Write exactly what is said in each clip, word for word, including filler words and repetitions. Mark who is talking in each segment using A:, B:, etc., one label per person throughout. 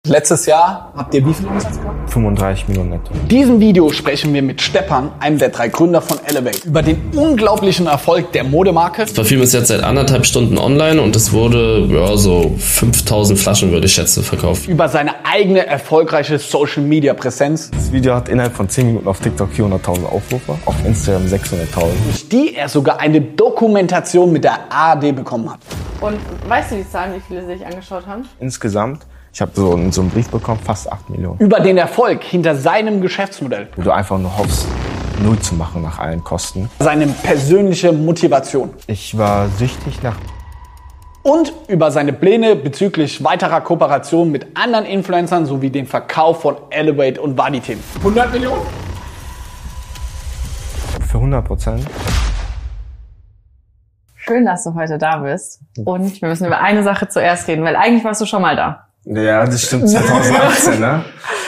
A: Letztes Jahr habt ihr wie viel Umsatz gemacht?
B: fünfunddreißig Millionen netto.
A: In diesem Video sprechen wir mit Stepan, einem der drei Gründer von Elevate, über den unglaublichen Erfolg der Modemarke.
C: Das Parfüm ist jetzt seit anderthalb Stunden online und es wurde ja, so fünftausend Flaschen, würde ich schätzen, verkauft.
A: Über seine eigene erfolgreiche Social-Media-Präsenz.
B: Das Video hat innerhalb von zehn Minuten auf TikTok vierhunderttausend Aufrufe, auf Instagram sechshunderttausend.
A: Durch die er sogar eine Dokumentation mit der A R D bekommen hat.
D: Und weißt du die Zahlen, wie viele sich angeschaut haben?
B: Insgesamt, ich habe so, so einen Brief bekommen, fast acht Millionen.
A: Über den Erfolg hinter seinem Geschäftsmodell.
B: Wo du einfach nur hoffst, null zu machen nach allen Kosten.
A: Seine persönliche Motivation.
B: Ich war süchtig nach...
A: Und über seine Pläne bezüglich weiterer Kooperation mit anderen Influencern sowie den Verkauf von Elevate und Vanitim. hundert Millionen?
B: Für hundert Prozent.
D: Schön, dass du heute da bist. Und wir müssen über eine Sache zuerst reden, weil eigentlich warst du schon mal da.
B: Ja, das stimmt, zwanzig achtzehn, ne?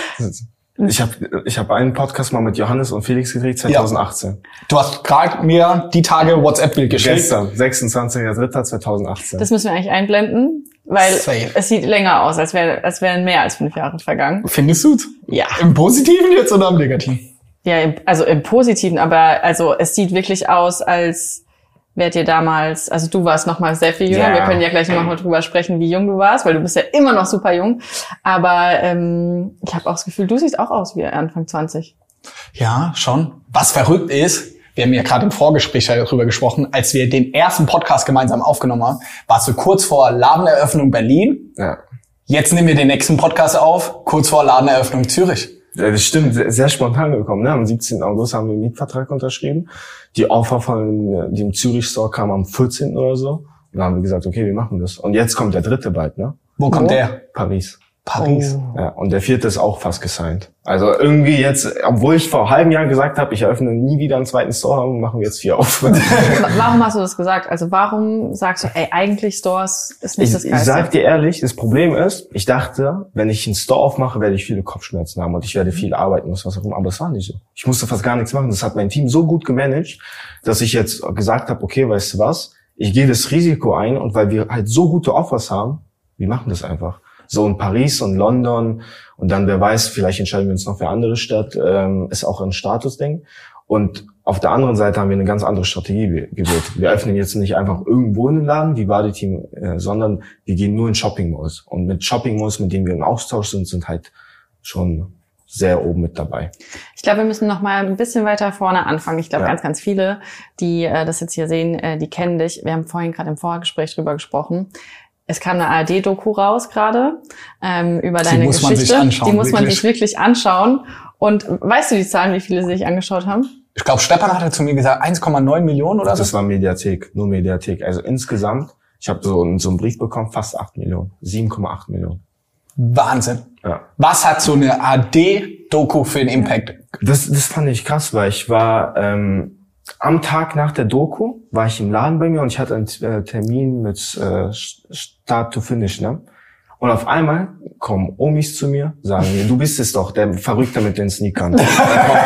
B: Ich habe ich hab einen Podcast mal mit Johannes und Felix gedreht, zwanzig achtzehn.
A: Ja. Du hast gerade mir die Tage WhatsApp-Bild geschickt.
B: Gestern, sechsundzwanzigster dritter zweitausendachtzehn.
D: Das müssen wir eigentlich einblenden, weil
A: Safe.
D: Es sieht länger aus, als, wär, als wären mehr als fünf Jahre vergangen.
A: Findest du's?
D: Ja.
A: Im Positiven jetzt oder im Negativen?
D: Ja, im, also im Positiven, aber also es sieht wirklich aus, als wärt ihr damals, also du warst noch mal sehr viel jünger.
B: Ja.
D: Wir können ja gleich noch mal drüber sprechen, wie jung du warst, weil du bist ja immer noch super jung. Aber ähm, ich habe auch das Gefühl, du siehst auch aus wie Anfang zwanzig.
A: Ja, schon. Was verrückt ist, wir haben ja gerade im Vorgespräch darüber gesprochen, als wir den ersten Podcast gemeinsam aufgenommen haben, warst du kurz vor Ladeneröffnung Berlin.
B: Ja.
A: Jetzt nehmen wir den nächsten Podcast auf, kurz vor Ladeneröffnung Zürich.
B: Ja, das stimmt, sehr, sehr spontan gekommen. Ne? Am siebzehnten August haben wir einen Mietvertrag unterschrieben. Die Offer von dem Zürich-Store kam am vierzehnten oder so. Und dann haben wir gesagt, okay, wir machen das. Und jetzt kommt der dritte bald, ne?
A: Wo kommt
D: Wo?
A: der?
B: Paris.
A: Paris.
D: Oh.
B: Ja, und der vierte ist auch fast gesigned. Also irgendwie jetzt, obwohl ich vor einem halben Jahr gesagt habe, ich eröffne nie wieder einen zweiten Store, machen wir jetzt vier auf.
D: Warum hast du das gesagt? Also warum sagst du, ey, eigentlich Stores ist nicht
B: Ich,
D: das
B: ich
D: Geilste?
B: sag dir ehrlich, das Problem ist, ich dachte, wenn ich einen Store aufmache, werde ich viele Kopfschmerzen haben und ich werde viel arbeiten müssen, was auch immer. Aber es war nicht so. Ich musste fast gar nichts machen. Das hat mein Team so gut gemanagt, dass ich jetzt gesagt habe, okay, weißt du was, ich gehe das Risiko ein und weil wir halt so gute Offers haben, wir machen das einfach. So in Paris und London und dann, wer weiß, vielleicht entscheiden wir uns noch für andere Stadt, ähm, ist auch ein Statusding. Und auf der anderen Seite haben wir eine ganz andere Strategie gewählt. Wir öffnen jetzt nicht einfach irgendwo einen Laden, wie Vanitim, äh, sondern wir gehen nur in Shopping-Malls. Und mit Shopping-Malls, mit denen wir im Austausch sind, sind halt schon sehr oben mit dabei.
D: Ich glaube, wir müssen noch mal ein bisschen weiter vorne anfangen. Ich glaube,
B: Ja.
D: ganz, ganz viele, die äh, das jetzt hier sehen, äh, die kennen dich. Wir haben vorhin gerade im Vorgespräch drüber gesprochen. Es kam eine A R D-Doku raus gerade ähm, über
A: Die
D: deine
A: muss man
D: Geschichte.
A: sich anschauen,
D: die muss man
A: wirklich.
D: sich wirklich anschauen. Und weißt du die Zahlen, wie viele sich angeschaut haben?
A: Ich glaube, Stepan hatte zu mir gesagt, eins Komma neun Millionen oder
B: Das
A: so.
B: war Mediathek, nur Mediathek. Also insgesamt, ich habe so, so einen Brief bekommen, fast acht Millionen, sieben Komma acht Millionen.
A: Wahnsinn.
B: Ja.
A: Was hat so eine A R D-Doku für einen Impact?
B: Das, das fand ich krass, weil ich war ähm, am Tag nach der Doku, war ich im Laden bei mir und ich hatte einen äh, Termin mit äh, Start to Finish, ne? Und auf einmal kommen Omis zu mir, sagen mir, du bist es doch, der Verrückte mit den Sneakern. Da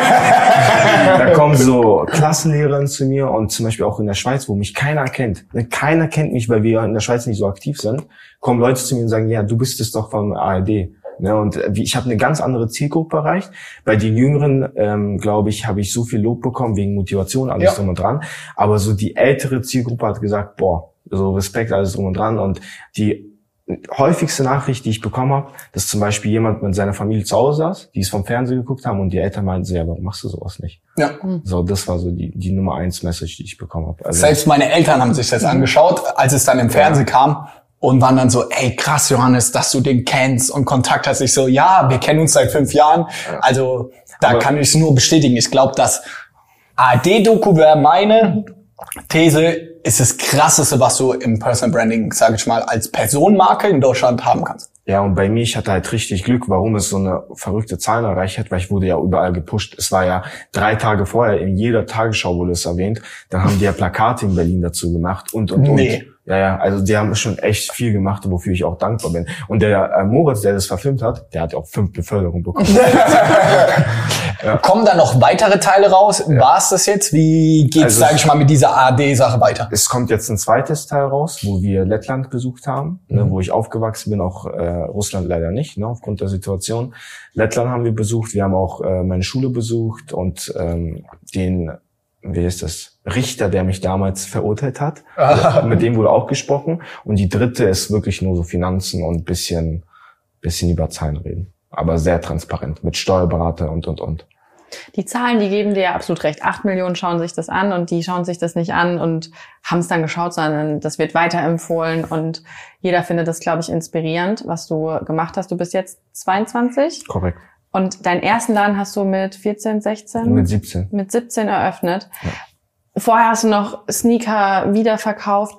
B: kommen, da kommen so Klassenlehrerinnen zu mir und zum Beispiel auch in der Schweiz, wo mich keiner kennt. Keiner kennt mich, weil wir in der Schweiz nicht so aktiv sind. Kommen Leute zu mir und sagen, ja, du bist es doch von A R D. Ne, und ich habe eine ganz andere Zielgruppe erreicht. Bei den Jüngeren, ähm, glaube ich, habe ich so viel Lob bekommen wegen Motivation, alles
A: Ja.
B: drum und dran. Aber so die ältere Zielgruppe hat gesagt, boah, so Respekt, alles drum und dran. Und die häufigste Nachricht, die ich bekommen habe, dass zum Beispiel jemand mit seiner Familie zu Hause saß, die es vom Fernsehen geguckt haben und die Eltern meinten so, ja, warum machst du sowas nicht?
A: Ja.
B: So, das war so die die Nummer eins Message, die ich bekommen habe. Also,
A: Selbst meine Eltern haben sich das angeschaut, als es dann im Fernsehen kam und waren dann so, ey, krass, Johannes, dass du den kennst und Kontakt hast. Ich so, ja, wir kennen uns seit fünf Jahren. Also da
B: Aber-
A: kann ich es nur bestätigen. Ich glaube, das A R D-Doku wäre meine These, ist das Krasseste, was du im Personal Branding, sage ich mal, als Personenmarke in Deutschland haben kannst.
B: Ja, und bei mir, ich hatte halt richtig Glück, warum es so eine verrückte Zahl erreicht hat, weil ich wurde ja überall gepusht. Es war ja drei Tage vorher, in jeder Tagesschau wurde es erwähnt. Dann haben die ja Plakate in Berlin dazu gemacht und, und, und.
A: Nee.
B: Ja, ja, also die haben schon echt viel gemacht, wofür ich auch dankbar bin. Und der äh, Moritz, der das verfilmt hat, der hat ja auch fünf Beförderungen bekommen.
A: Ja. Kommen da noch weitere Teile raus? Ja. War es das jetzt? Wie geht's, also, sage ich mal, mit dieser A R D-Sache weiter?
B: Es kommt jetzt ein zweites Teil raus, wo wir Lettland besucht haben, mhm. ne, wo ich aufgewachsen bin, auch äh, Russland leider nicht, ne, aufgrund der Situation. Lettland haben wir besucht, wir haben auch äh, meine Schule besucht und ähm, den, wie ist das, Richter, der mich damals verurteilt hat, mit dem wurde auch gesprochen. Und die dritte ist wirklich nur so Finanzen und bisschen, bisschen über Zahlen reden. Aber sehr transparent, mit Steuerberater und, und, und.
D: Die Zahlen, die geben dir ja absolut recht. Acht Millionen schauen sich das an und die schauen sich das nicht an und haben es dann geschaut, sondern das wird weiterempfohlen und jeder findet das, glaube ich, inspirierend, was du gemacht hast. Du bist jetzt zweiundzwanzig.
B: Korrekt.
D: Und deinen ersten Laden hast du mit vierzehn, sechzehn?
B: Mit siebzehn.
D: Mit siebzehn eröffnet.
B: Ja.
D: Vorher hast du noch Sneaker wiederverkauft.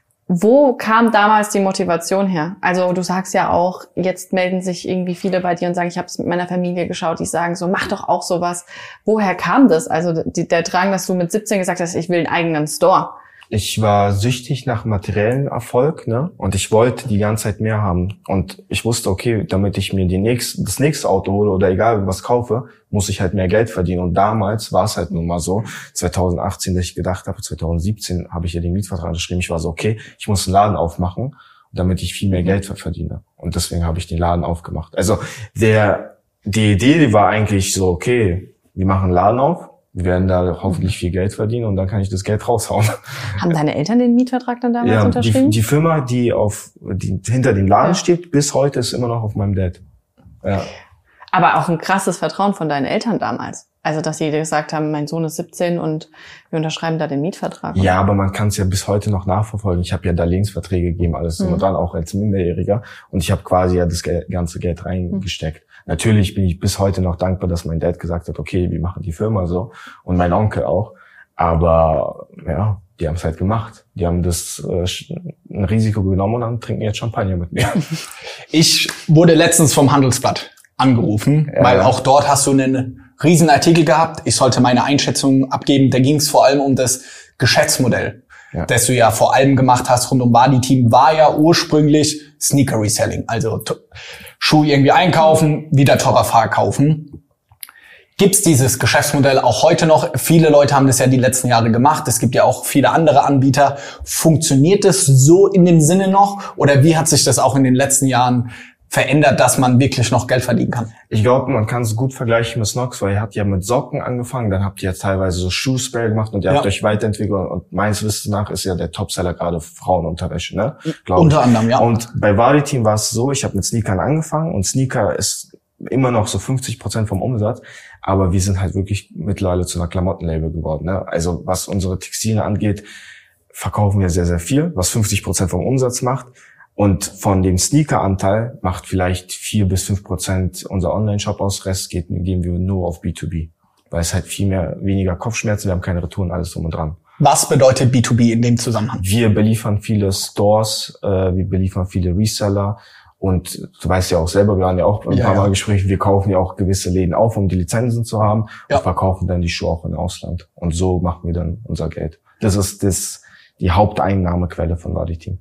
D: Wo kam damals die Motivation her? Also du sagst ja auch, jetzt melden sich irgendwie viele bei dir und sagen, ich habe es mit meiner Familie geschaut, die sagen so, mach doch auch sowas. Woher kam das? Also die, der Drang, dass du mit siebzehn gesagt hast, ich will einen eigenen Store.
B: Ich war süchtig nach materiellen Erfolg, ne? Und ich wollte die ganze Zeit mehr haben. Und ich wusste, okay, damit ich mir die nächste, das nächste Auto hole oder egal was kaufe, muss ich halt mehr Geld verdienen. Und damals war es halt nun mal so, zwanzig achtzehn, dass ich gedacht habe, zwanzig siebzehn habe ich ja den Mietvertrag geschrieben. Ich war so, okay, ich muss einen Laden aufmachen, damit ich viel mehr Geld verdiene. Und deswegen habe ich den Laden aufgemacht. Also der, die Idee, die war eigentlich so, okay, wir machen einen Laden auf. Wir werden da hoffentlich viel Geld verdienen und dann kann ich das Geld raushauen.
D: Haben deine Eltern den Mietvertrag dann damals
B: ja,
D: unterschrieben?
B: Die, die Firma, die auf, die hinter dem Laden ja. steht, bis heute ist immer noch auf meinem Dad. Ja.
D: Aber auch ein krasses Vertrauen von deinen Eltern damals. Also, dass sie dir gesagt haben, mein Sohn ist siebzehn und wir unterschreiben da den Mietvertrag.
B: Ja, aber man kann es ja bis heute noch nachverfolgen. Ich habe ja Darlehensverträge gegeben, alles mhm. und dann auch als Minderjähriger. Und ich habe quasi ja das ganze Geld reingesteckt. Mhm. Natürlich bin ich bis heute noch dankbar, dass mein Dad gesagt hat, okay, wir machen die Firma so. Und mein Onkel auch. Aber ja, die haben es halt gemacht. Die haben das äh, ein Risiko genommen und dann trinken jetzt Champagner mit mir.
A: Ich wurde letztens vom Handelsblatt angerufen, ja. weil auch dort hast du einen riesen Artikel gehabt. Ich sollte meine Einschätzung abgeben. Da ging es vor allem um das Geschäftsmodell, ja. das du ja vor allem gemacht hast rund um Wadi Team, war ja ursprünglich Sneaker Reselling. Also t- Schuhe irgendwie einkaufen, wieder teurer verkaufen. Gibt's dieses Geschäftsmodell auch heute noch? Viele Leute haben das ja die letzten Jahre gemacht. Es gibt ja auch viele andere Anbieter. Funktioniert das so in dem Sinne noch? Oder wie hat sich das auch in den letzten Jahren verändert, dass man wirklich noch Geld verdienen kann?
B: Ich glaube, man kann es gut vergleichen mit Snox, weil ihr habt ja mit Socken angefangen, dann habt ihr ja teilweise so Schuhspray gemacht und ihr ja. habt euch weiterentwickelt und meines Wissens nach ist ja der Topseller gerade Frauenunterwäsche, ne? Glaub
A: Unter
B: ich.
A: anderem, ja.
B: Und bei Wadi Team war es so, ich habe mit Sneakern angefangen und Sneaker ist immer noch so fünfzig Prozent vom Umsatz, aber wir sind halt wirklich mittlerweile zu einer Klamottenlabel geworden, ne? Also was unsere Textilien angeht, verkaufen wir sehr, sehr viel, was fünfzig Prozent vom Umsatz macht. Und von dem Sneaker-Anteil macht vielleicht vier bis fünf Prozent unser Online-Shop aus. Rest geht, gehen wir nur auf B zwei B. Weil es halt viel mehr, weniger Kopfschmerzen, wir haben keine Retouren, alles drum und dran.
A: Was bedeutet B zwei B in dem Zusammenhang?
B: Wir beliefern viele Stores, äh, wir beliefern viele Reseller. Und du weißt ja auch selber, wir waren ja auch ein ja, paar Mal ja. Gespräche, wir kaufen ja auch gewisse Läden auf, um die Lizenzen zu haben. Ja. Und verkaufen dann die Schuhe auch im Ausland. Und so machen wir dann unser Geld. Das ist das die Haupteinnahmequelle von Wadi Team.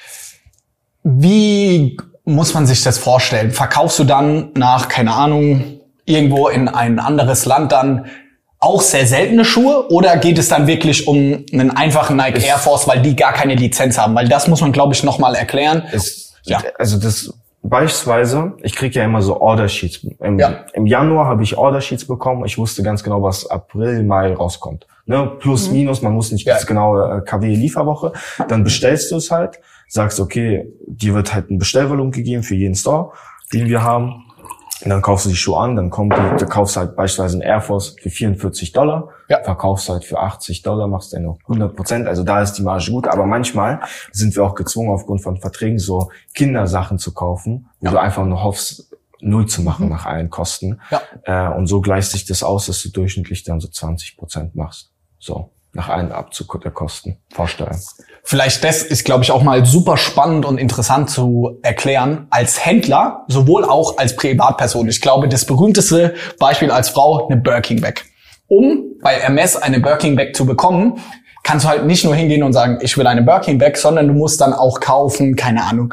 A: Wie muss man sich das vorstellen? Verkaufst du dann nach, keine Ahnung, irgendwo in ein anderes Land dann auch sehr seltene Schuhe? Oder geht es dann wirklich um einen einfachen Nike Air Force, weil die gar keine Lizenz haben? Weil das muss man, glaube ich, nochmal erklären.
B: Es, ja. Also das beispielsweise, ich kriege ja immer so Order Sheets. Im, ja. im Januar habe ich Order Sheets bekommen. Ich wusste ganz genau, was April, Mai rauskommt. Ne? Plus, mhm. minus, man muss nicht ja. ganz genau äh, K W-Lieferwoche. Dann bestellst du es halt. Sagst, okay, dir wird halt ein Bestellvolumen gegeben für jeden Store, den wir haben. Und dann kaufst du die Schuhe an, dann kommt die, du kaufst halt beispielsweise einen Air Force für vierundvierzig Dollar, ja. verkaufst halt für achtzig Dollar, machst dann noch hundert Prozent, also da ist die Marge gut. Aber manchmal sind wir auch gezwungen, aufgrund von Verträgen so Kindersachen zu kaufen, wo ja. du einfach nur hoffst, null zu machen mhm. nach allen Kosten. Ja. Äh, und so gleicht sich das aus, dass du durchschnittlich dann so zwanzig Prozent machst. So. Nach einem Abzug der Kosten vorstellen.
A: Vielleicht das ist, glaube ich, auch mal super spannend und interessant zu erklären. Als Händler, sowohl auch als Privatperson. Ich glaube, das berühmteste Beispiel als Frau, eine Birkin-Bag. Um bei Hermes eine Birkin-Bag zu bekommen, kannst du halt nicht nur hingehen und sagen, ich will eine Birkin-Bag, sondern du musst dann auch kaufen, keine Ahnung,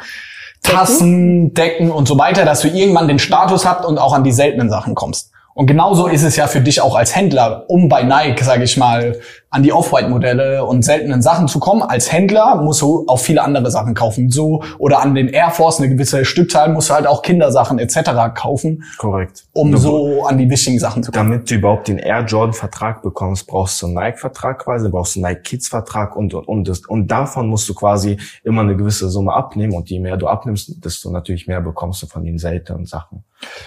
A: Tassen, Decken und so weiter, dass du irgendwann den Status hast und auch an die seltenen Sachen kommst. Und genauso ist es ja für dich auch als Händler, um bei Nike, sage ich mal, an die Off-White-Modelle und seltenen Sachen zu kommen. Als Händler musst du auch viele andere Sachen kaufen. So, oder an den Air Force eine gewisse Stückzahl musst du halt auch Kindersachen et cetera kaufen.
B: Korrekt.
A: Um du, so an die wichtigen Sachen zu kommen.
B: Damit du überhaupt den Air Jordan-Vertrag bekommst, brauchst du einen Nike-Vertrag quasi, brauchst du einen Nike-Kids-Vertrag und, und, und, und davon musst du quasi immer eine gewisse Summe abnehmen. Und je mehr du abnimmst, desto natürlich mehr bekommst du von den seltenen Sachen.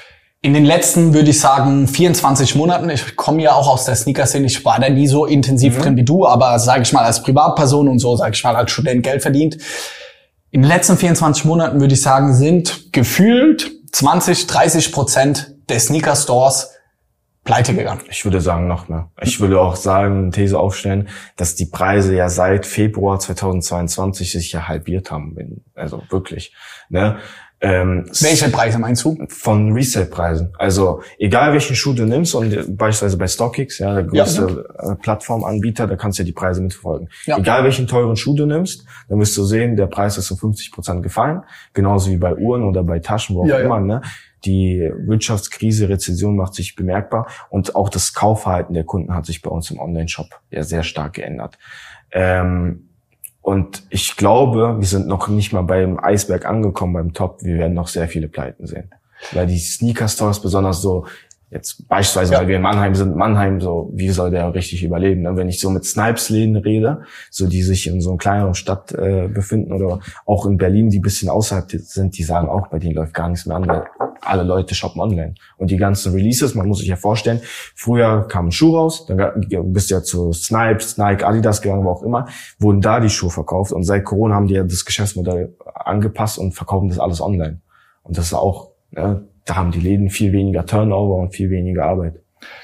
A: In den letzten, würde ich sagen, vierundzwanzig Monaten, ich komme ja auch aus der Sneaker-Szene, ich war da nie so intensiv mhm. drin wie du, aber sage ich mal als Privatperson und so, sage ich mal als Student Geld verdient. In den letzten vierundzwanzig Monaten, würde ich sagen, sind gefühlt zwanzig, dreißig Prozent der Sneaker-Stores pleite gegangen.
B: Ich würde sagen noch mehr. Ich würde auch sagen, eine These aufstellen, dass die Preise ja seit Februar zweitausendzweiundzwanzig sich ja halbiert haben. Also wirklich, ne?
A: Ähm, Welche Preise meinst du?
B: Von Resale-Preisen. Also egal welchen Schuh du nimmst und beispielsweise bei StockX, ja, der größte ja. Plattformanbieter, da kannst du ja die Preise mitverfolgen. Ja. Egal welchen teuren Schuh du nimmst, dann wirst du sehen, der Preis ist um fünfzig Prozent gefallen. Genauso wie bei Uhren oder bei Taschen, wo auch ja, immer. Ja. Ne? Die Wirtschaftskrise, Rezession macht sich bemerkbar und auch das Kaufverhalten der Kunden hat sich bei uns im Online-Shop ja sehr stark geändert. Ähm, Und ich glaube, wir sind noch nicht mal beim Eisberg angekommen, beim Top. Wir werden noch sehr viele Pleiten sehen. Weil die Sneaker-Stores besonders so, jetzt beispielsweise, ja. weil wir in Mannheim sind, Mannheim so, wie soll der richtig überleben? Ne? Wenn ich so mit Snipes-Läden rede, so die sich in so einer kleineren Stadt äh, befinden oder auch in Berlin, die ein bisschen außerhalb sind, die sagen auch, bei denen läuft gar nichts mehr an, weil alle Leute shoppen online. Und die ganzen Releases, man muss sich ja vorstellen, früher kam ein Schuh raus, dann bist du ja zu Snipes, Nike, Adidas gegangen, wo auch immer, wurden da die Schuhe verkauft. Und seit Corona haben die ja das Geschäftsmodell angepasst und verkaufen das alles online. Und das ist auch, ne, da haben die Läden viel weniger Turnover und viel weniger Arbeit.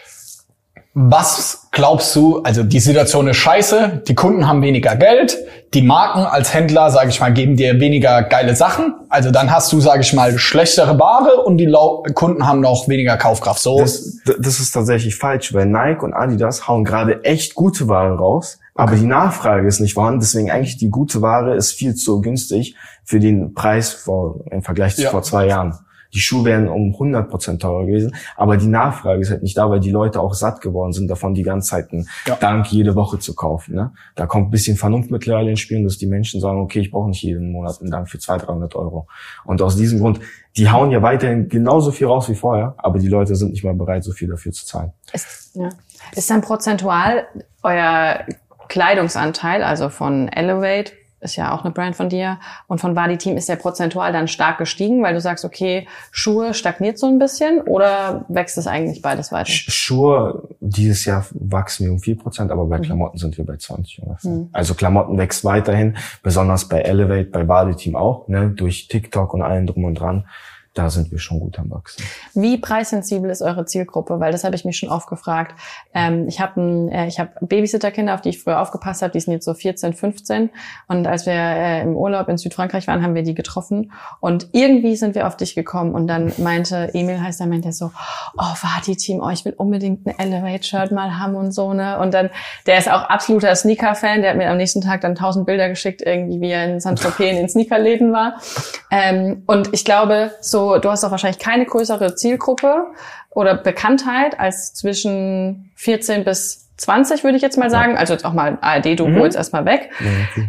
A: Was glaubst du, also die Situation ist scheiße, die Kunden haben weniger Geld, die Marken als Händler, sage ich mal, geben dir weniger geile Sachen, also dann hast du, sage ich mal, schlechtere Ware und die Lau- Kunden haben noch weniger Kaufkraft. So
B: das, das ist tatsächlich falsch, weil Nike und Adidas hauen gerade echt gute Ware raus, aber okay. die Nachfrage ist nicht vorhanden, deswegen eigentlich die gute Ware ist viel zu günstig für den Preis vor, im Vergleich zu ja. vor zwei Jahren. Die Schuhe wären um hundert Prozent teurer gewesen, aber die Nachfrage ist halt nicht da, weil die Leute auch satt geworden sind, davon die ganze Zeit einen ja. Dank jede Woche zu kaufen. Ne? Da kommt ein bisschen Vernunft mittlerweile ins Spiel, dass die Menschen sagen, okay, ich brauche nicht jeden Monat einen Dank für zweihundert, dreihundert Euro. Und aus diesem Grund, die hauen ja weiterhin genauso viel raus wie vorher, aber die Leute sind nicht mal bereit, so viel dafür zu zahlen.
D: Ist, ja. ist dann prozentual euer Kleidungsanteil, also von Elevate, ist ja auch eine Brand von dir, und von Wadi Team, ist der prozentual dann stark gestiegen, weil du sagst, okay, Schuhe stagniert so ein bisschen, oder wächst es eigentlich beides weiter?
B: Schuhe, dieses Jahr wachsen wir um vier Prozent, aber bei Klamotten mhm. sind wir bei zwanzig ungefähr. Mhm. Also Klamotten wächst weiterhin, besonders bei Elevate, bei Wadi Team auch, ne, durch TikTok und allem drum und dran. Da sind wir schon gut am Wachsen.
D: Wie preissensibel ist eure Zielgruppe? Weil das habe ich mich schon oft gefragt. Ähm, ich habe äh, ich hab Babysitterkinder, auf die ich früher aufgepasst habe. Die sind jetzt so vierzehn, fünfzehn. Und als wir äh, im Urlaub in Südfrankreich waren, haben wir die getroffen. Und irgendwie sind wir auf dich gekommen. Und dann meinte, Emil heißt der, meinte so, oh, Wadi Team, oh, ich will unbedingt ein Elevate-Shirt mal haben und so, ne? Und dann, der ist auch absoluter Sneaker-Fan. Der hat mir am nächsten Tag dann tausend Bilder geschickt, irgendwie, wie er in Saint-Tropez in den Sneakerläden war. Ähm, und ich glaube, so, du hast doch wahrscheinlich keine größere Zielgruppe oder Bekanntheit als zwischen vierzehn bis zwanzig, würde ich jetzt mal sagen. Also jetzt auch mal A R D-Doku mhm. jetzt erstmal weg. Ja, okay.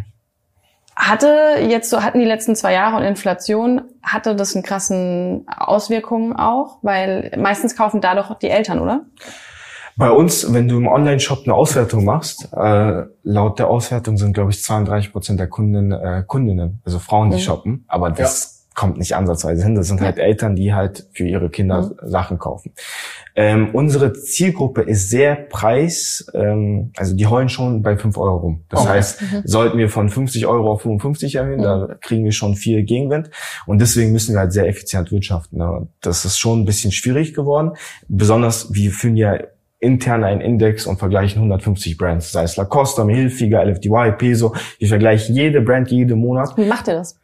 D: Hatte jetzt so, hatten die letzten zwei Jahre und Inflation, hatte das einen krassen Auswirkungen auch? Weil meistens kaufen da doch die Eltern, oder?
B: Bei uns, wenn du im Online-Shop eine Auswertung machst, äh, laut der Auswertung sind, glaube ich, zweiunddreißig Prozent der Kunden, äh, Kundinnen, also Frauen, die mhm. shoppen. Aber das ja. kommt nicht ansatzweise hin. Das sind halt Eltern, die halt für ihre Kinder mhm. Sachen kaufen. Ähm, unsere Zielgruppe ist sehr preis, ähm, also die heulen schon bei fünf Euro rum. Das okay. heißt, mhm. sollten wir von fünfzig Euro auf fünfundfünfzig erhöhen, mhm. da kriegen wir schon viel Gegenwind. Und deswegen müssen wir halt sehr effizient wirtschaften. Ne? Das ist schon ein bisschen schwierig geworden. Besonders, wir führen ja intern einen Index und vergleichen hundertfünfzig Brands, sei es Lacoste, Hilfiger, L F D Y, Peso. Wir vergleichen jede Brand jeden Monat.
D: Wie macht ihr das?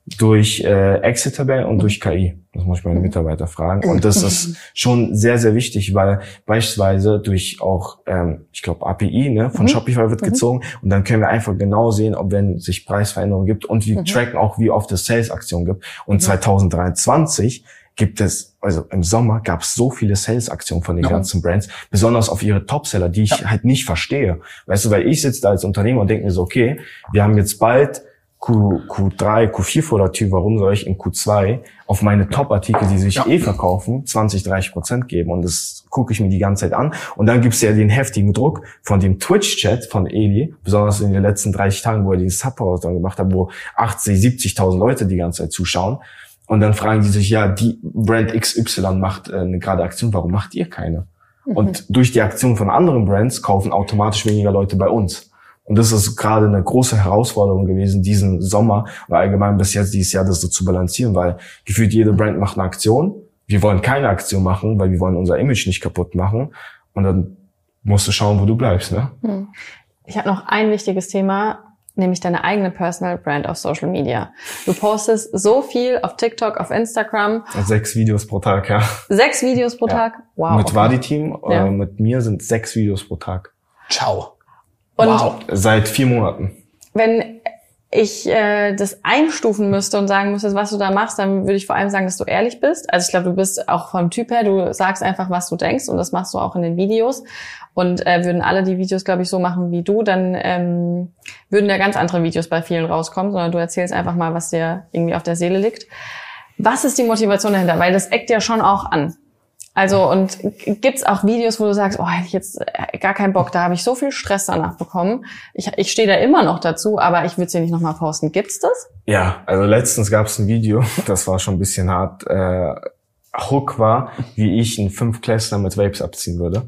B: durch äh, Exit-Tabellen und durch K I. Das muss ich meine Mitarbeiter fragen. Und das ist schon sehr, sehr wichtig, weil beispielsweise durch auch, ähm, ich glaube, A P I ne, von mhm. Shopify wird mhm. gezogen. Und dann können wir einfach genau sehen, ob wenn sich Preisveränderungen gibt. Und wir mhm. tracken auch, wie oft es Sales-Aktionen gibt. Und mhm. zwanzig dreiundzwanzig gibt es, also im Sommer gab es so viele Sales-Aktionen von den ja. ganzen Brands, besonders auf ihre Topseller, die ich ja. halt nicht verstehe. Weißt du, weil ich sitze da als Unternehmer und denke mir so, okay, wir haben jetzt bald Q, Q3, Q vier vor der Tür, warum soll ich in Q zwei auf meine Top-Artikel, die sich ja. eh verkaufen, zwanzig, dreißig Prozent geben? Und das gucke ich mir die ganze Zeit an. Und dann gibt's ja den heftigen Druck von dem Twitch-Chat von Eli, besonders in den letzten dreißig Tagen, wo er die Sub-Pause dann gemacht hat, wo achtzig, siebzigtausend Leute die ganze Zeit zuschauen. Und dann fragen die sich, ja, die Brand X Y macht äh, eine gerade Aktion, warum macht ihr keine? Mhm. Und durch die Aktion von anderen Brands kaufen automatisch weniger Leute bei uns. Und das ist gerade eine große Herausforderung gewesen, diesen Sommer oder allgemein bis jetzt dieses Jahr das so zu balancieren, weil gefühlt jede Brand macht eine Aktion. Wir wollen keine Aktion machen, weil wir wollen unser Image nicht kaputt machen. Und dann musst du schauen, wo du bleibst, ne?
D: Ich habe noch ein wichtiges Thema, nämlich deine eigene Personal Brand auf Social Media. Du postest so viel auf TikTok, auf Instagram.
B: Sechs Videos pro Tag, ja.
D: Sechs Videos pro Tag?
B: Ja.
D: Wow.
B: Mit okay. Wadi-Team, ja. äh, mit mir sind sechs Videos pro Tag.
A: Ciao.
D: Und
B: wow. Seit vier Monaten.
D: Wenn ich äh, das einstufen müsste und sagen müsste, was du da machst, dann würde ich vor allem sagen, dass du ehrlich bist. Also ich glaube, du bist auch vom Typ her, du sagst einfach, was du denkst und das machst du auch in den Videos. Und äh, würden alle die Videos, glaube ich, so machen wie du, dann ähm, würden da ganz andere Videos bei vielen rauskommen, sondern du erzählst einfach mal, was dir irgendwie auf der Seele liegt. Was ist die Motivation dahinter? Weil das eckt ja schon auch an. Also und gibt's auch Videos, wo du sagst, oh, hätte ich jetzt gar keinen Bock, da habe ich so viel Stress danach bekommen. Ich, ich stehe da immer noch dazu, aber ich würde es dir nicht nochmal posten. Gibt's das?
B: Ja, also letztens gab's ein Video, das war schon ein bisschen hart. Äh, Hook war, wie ich einen Fünftklässler mit Vapes abziehen würde.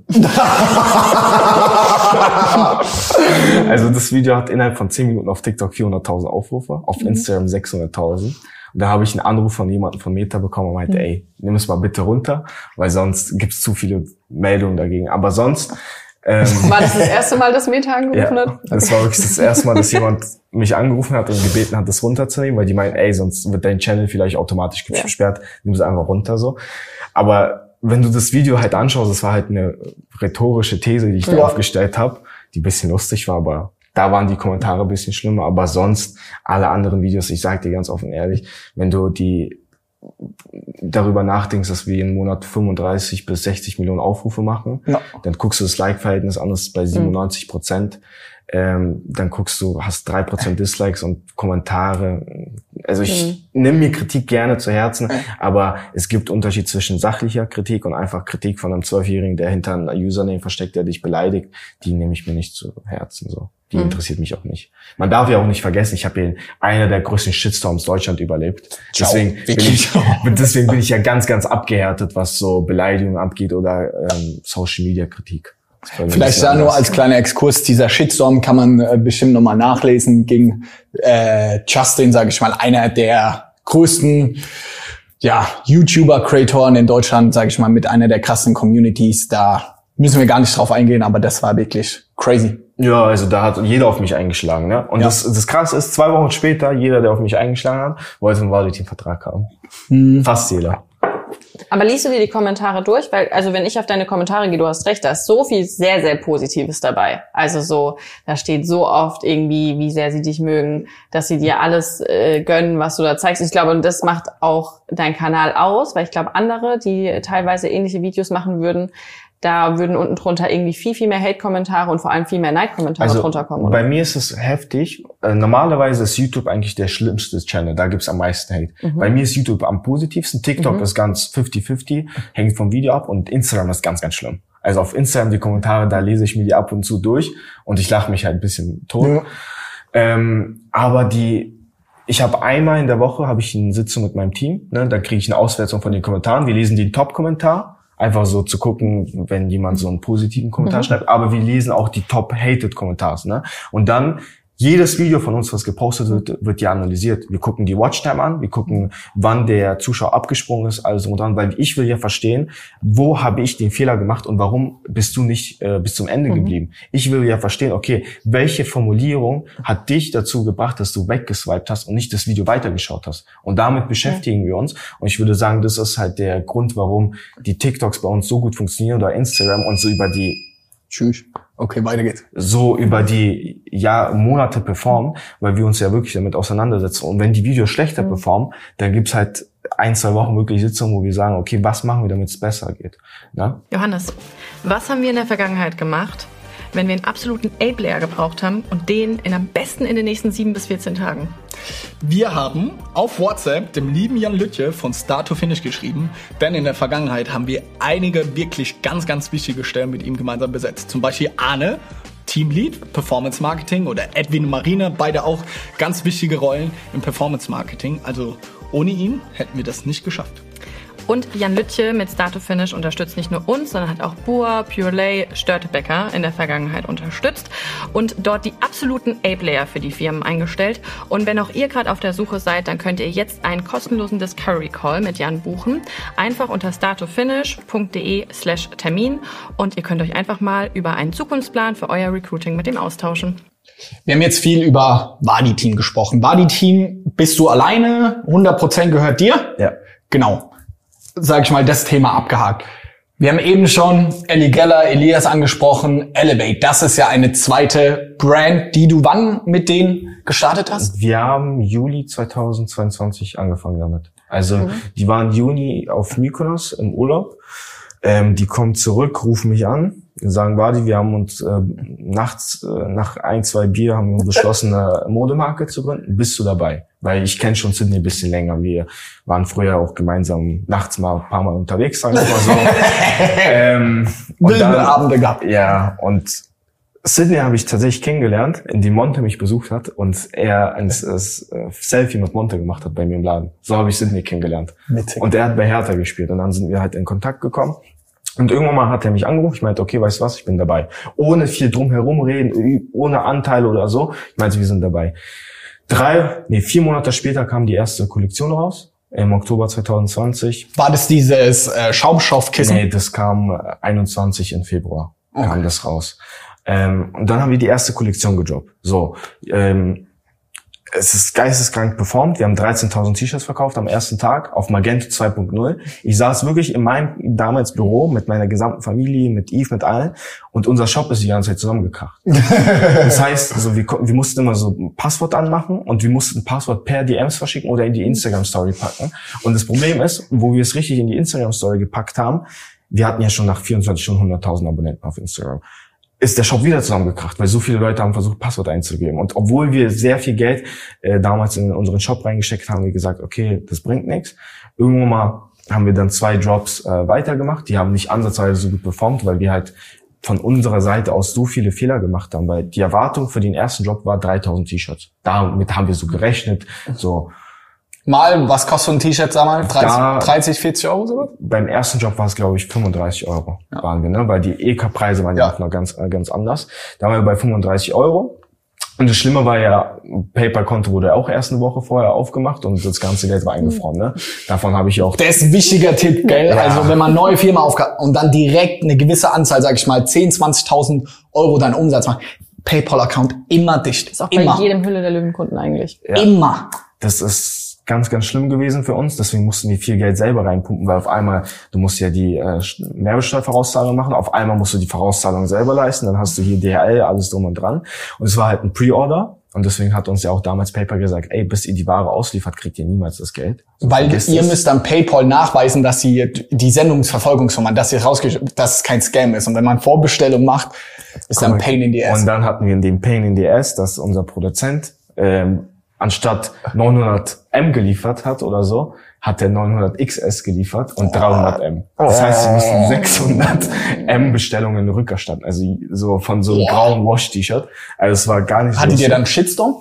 B: Also das Video hat innerhalb von zehn Minuten auf TikTok vierhunderttausend Aufrufe, auf Instagram sechshunderttausend. Und da habe ich einen Anruf von jemandem von Meta bekommen und meinte, mhm. ey, nimm es mal bitte runter, weil sonst gibt's zu viele Meldungen dagegen. Aber sonst... Ähm,
D: war das das erste Mal, dass Meta angerufen
B: ja,
D: hat? Okay.
B: Das war wirklich das erste Mal, dass jemand mich angerufen hat und gebeten hat, das runterzunehmen, weil die meinen, ey, sonst wird dein Channel vielleicht automatisch gesperrt, ja. Nimm es einfach runter so. Aber wenn du das Video halt anschaust, das war halt eine rhetorische These, die ich ja. da aufgestellt habe, die ein bisschen lustig war, aber... Da waren die Kommentare ein bisschen schlimmer, aber sonst alle anderen Videos, ich sag dir ganz offen ehrlich, wenn du die darüber nachdenkst, dass wir im Monat fünfunddreißig bis sechzig Millionen Aufrufe machen, ja. Dann guckst du das Like-Verhältnis an, das ist bei siebenundneunzig Prozent. Ähm, dann guckst du, hast drei Prozent Dislikes und Kommentare. Also ich mhm. nimm mir Kritik gerne zu Herzen, mhm. aber es gibt Unterschied zwischen sachlicher Kritik und einfach Kritik von einem Zwölfjährigen, der hinter einem Username versteckt, der dich beleidigt. Die nehme ich mir nicht zu Herzen. So, die mhm. interessiert mich auch nicht. Man darf ja auch nicht vergessen, ich habe hier einer der größten Shitstorms Deutschland überlebt.
A: Ciao.
B: Deswegen bin ich, deswegen bin ich ja ganz, ganz abgehärtet, was so Beleidigungen abgeht oder ähm, Social Media Kritik.
A: Vielleicht da nur als kleiner Exkurs, dieser Shitstorm kann man äh, bestimmt nochmal nachlesen gegen äh, Justin, sage ich mal, einer der größten ja YouTuber-Creatoren in Deutschland, sage ich mal, mit einer der krassen Communities. Da müssen wir gar nicht drauf eingehen, aber das war wirklich crazy.
B: Ja, also da hat jeder auf mich eingeschlagen, ne? Und ja. das, das Krasse ist, zwei Wochen später, jeder, der auf mich eingeschlagen hat, wollte einen Wadi-Team-Vertrag haben. Hm. Fast jeder.
D: Aber liest du dir die Kommentare durch? Weil, also wenn ich auf deine Kommentare gehe, du hast recht, da ist so viel sehr, sehr Positives dabei. Also so, da steht so oft irgendwie, wie sehr sie dich mögen, dass sie dir alles äh, gönnen, was du da zeigst. Ich glaube, und das macht auch dein Kanal aus, weil ich glaube, andere, die teilweise ähnliche Videos machen würden, da würden unten drunter irgendwie viel, viel mehr Hate-Kommentare und vor allem viel mehr Neid-Kommentare
B: also
D: drunter kommen. Oder?
B: Bei mir ist es heftig. Äh, normalerweise ist YouTube eigentlich der schlimmste Channel. Da gibt's am meisten Hate. Mhm. Bei mir ist YouTube am positivsten. TikTok mhm. ist ganz fifty fifty, hängt vom Video ab. Und Instagram ist ganz, ganz schlimm. Also auf Instagram die Kommentare, da lese ich mir die ab und zu durch. Und ich lache mich halt ein bisschen tot. Ja. Ähm, aber die... Ich habe einmal in der Woche habe ich eine Sitzung mit meinem Team. Ne? Da kriege ich eine Auswertung von den Kommentaren. Wir lesen den Top-Kommentar. Einfach so zu gucken, wenn jemand so einen positiven Kommentar mhm. schreibt. Aber wir lesen auch die Top-Hated-Kommentare. Ne? Und dann Jedes Video von uns, was gepostet wird, wird ja analysiert. Wir gucken die Watchtime an, wir gucken, wann der Zuschauer abgesprungen ist, alles und dran, weil ich will ja verstehen, wo habe ich den Fehler gemacht und warum bist du nicht äh, bis zum Ende mhm. geblieben. Ich will ja verstehen, okay, welche Formulierung hat dich dazu gebracht, dass du weggeswiped hast und nicht das Video weitergeschaut hast. Und damit beschäftigen mhm. wir uns. Und ich würde sagen, das ist halt der Grund, warum die TikToks bei uns so gut funktionieren oder Instagram und so über die
A: Tschüss. Okay, weiter geht's.
B: So über die Jahr, Monate performen, weil wir uns ja wirklich damit auseinandersetzen. Und wenn die Videos schlechter mhm. performen, dann gibt's halt ein, zwei Wochen wirklich Sitzungen, wo wir sagen, okay, was machen wir, damit es besser geht? Na?
E: Johannes, was haben wir in der Vergangenheit gemacht, wenn wir einen absoluten A-Player gebraucht haben und den in am besten in den nächsten sieben bis vierzehn Tagen?
A: Wir haben auf WhatsApp dem lieben Jan Lütje von Start to Finish geschrieben, denn in der Vergangenheit haben wir einige wirklich ganz, ganz wichtige Stellen mit ihm gemeinsam besetzt. Zum Beispiel Arne, Teamlead, Performance Marketing, oder Edwin und Marina, beide auch ganz wichtige Rollen im Performance Marketing. Also ohne ihn hätten wir das nicht geschafft.
E: Und Jan Lütje mit Start to Finish unterstützt nicht nur uns, sondern hat auch Bua, Purelay, Störtebecker in der Vergangenheit unterstützt und dort die absoluten A-Player für die Firmen eingestellt. Und wenn auch ihr gerade auf der Suche seid, dann könnt ihr jetzt einen kostenlosen Discovery Call mit Jan buchen. Einfach unter starttofinish.de slash Termin und ihr könnt euch einfach mal über einen Zukunftsplan für euer Recruiting mit ihm austauschen.
A: Wir haben jetzt viel über Wadi-Team gesprochen. Wadi-Team, bist du alleine? hundert Prozent gehört dir?
B: Ja.
A: Genau. Sag ich mal, das Thema abgehakt. Wir haben eben schon Ellie Geller, Elias angesprochen, Elevate. Das ist ja eine zweite Brand, die du wann mit denen gestartet hast?
B: Wir haben Juli zweitausendzweiundzwanzig angefangen damit. Also mhm. die waren Juni auf Mykonos im Urlaub. Ähm, die kommen zurück, rufen mich an, sagen, Wadi, wir haben uns äh, nachts, äh, nach ein, zwei Bier haben wir beschlossen, eine Modemarke zu gründen. Bist du dabei? Weil ich kenne schon Sydney ein bisschen länger. Wir waren früher auch gemeinsam nachts mal ein paar Mal unterwegs, sagen wir mal so. ähm,
A: Wilde Abende gehabt.
B: Ja, und Sydney habe ich tatsächlich kennengelernt, indem Monte mich besucht hat und er ein, ein, ein Selfie mit Monte gemacht hat bei mir im Laden. So habe ich Sydney kennengelernt.
A: Mittig.
B: Und er hat bei Hertha gespielt und dann sind wir halt in Kontakt gekommen. Und irgendwann mal hat er mich angerufen, ich meinte, okay, weißt du was, ich bin dabei. Ohne viel drumherum reden, ohne Anteile oder so. Ich meinte, wir sind dabei. Drei, nee, vier Monate später kam die erste Kollektion raus, im Oktober zweitausendzwanzig.
A: War das dieses äh, Schaumstoffkissen?
B: Nee, das kam einundzwanzig im Februar, okay. kam das raus. Ähm, und dann haben wir die erste Kollektion gedroppt. So, ähm, es ist geisteskrank performt. Wir haben dreizehntausend T-Shirts verkauft am ersten Tag auf Magento zwei Punkt null. Ich saß wirklich in meinem damals Büro mit meiner gesamten Familie, mit Yves, mit allen. Und unser Shop ist die ganze Zeit zusammengekracht. Das heißt, also wir, wir mussten immer so ein Passwort anmachen und wir mussten ein Passwort per D Ms verschicken oder in die Instagram-Story packen. Und das Problem ist, wo wir es richtig in die Instagram-Story gepackt haben, wir hatten ja schon nach vierundzwanzig Stunden hunderttausend Abonnenten auf Instagram, ist der Shop wieder zusammengekracht, weil so viele Leute haben versucht, Passwort einzugeben. Und obwohl wir sehr viel Geld äh, damals in unseren Shop reingesteckt haben, haben wir gesagt, okay, das bringt nichts. Irgendwann mal haben wir dann zwei Drops äh, weitergemacht. Die haben nicht ansatzweise so gut performt, weil wir halt von unserer Seite aus so viele Fehler gemacht haben. Weil die Erwartung für den ersten Drop war dreitausend T-Shirts. Damit haben wir so gerechnet. So
A: Mal, was kostet so ein T-Shirt, sag mal? dreißig, vierzig Euro sowas?
B: Beim ersten Job war es, glaube ich, fünfunddreißig Euro ja. waren wir, ne? Weil die E K-Preise waren ja, ja auch noch ganz, äh, ganz anders. Da waren wir bei fünfunddreißig Euro. Und das Schlimme war ja, PayPal-Konto wurde auch erst eine Woche vorher aufgemacht und das ganze Geld war eingefroren, ne? Davon habe ich auch...
A: Das ist ein wichtiger Tipp, gell? Ja. Also wenn man eine neue Firma aufkauft und dann direkt eine gewisse Anzahl, sag ich mal, zehntausend, zwanzigtausend Euro deinen Umsatz macht, PayPal-Account immer dicht.
D: Das ist auch
A: immer.
D: bei jedem Hülle der Löwenkunden eigentlich.
A: Ja. Immer.
B: Das ist ganz, ganz schlimm gewesen für uns. Deswegen mussten wir viel Geld selber reinpumpen, weil auf einmal, du musst ja die äh, Mehrwertsteuervorauszahlung machen, auf einmal musst du die Vorauszahlung selber leisten, dann hast du hier D H L, alles drum und dran. Und es war halt ein Pre-Order. Und deswegen hat uns ja auch damals PayPal gesagt, ey, bis ihr die Ware ausliefert, kriegt ihr niemals das Geld. So,
A: weil ihr müsst dann PayPal nachweisen, dass sie die Sendungsverfolgungsnummer, dass sie rausgeschickt, dass es kein Scam ist. Und wenn man Vorbestellung macht, ist dann Pain in the Ass.
B: Und dann hatten wir den Pain in the Ass, dass unser Produzent ähm, anstatt neunhundert M geliefert hat oder so, hat er neunhundert X S geliefert und dreihundert M. Das heißt, sie mussten sechshundert M Bestellungen rückerstatten. Also so von so einem yeah. grauen Wash-T-Shirt. Also es war gar nicht so.
A: Hattet ihr dann Shitstorm?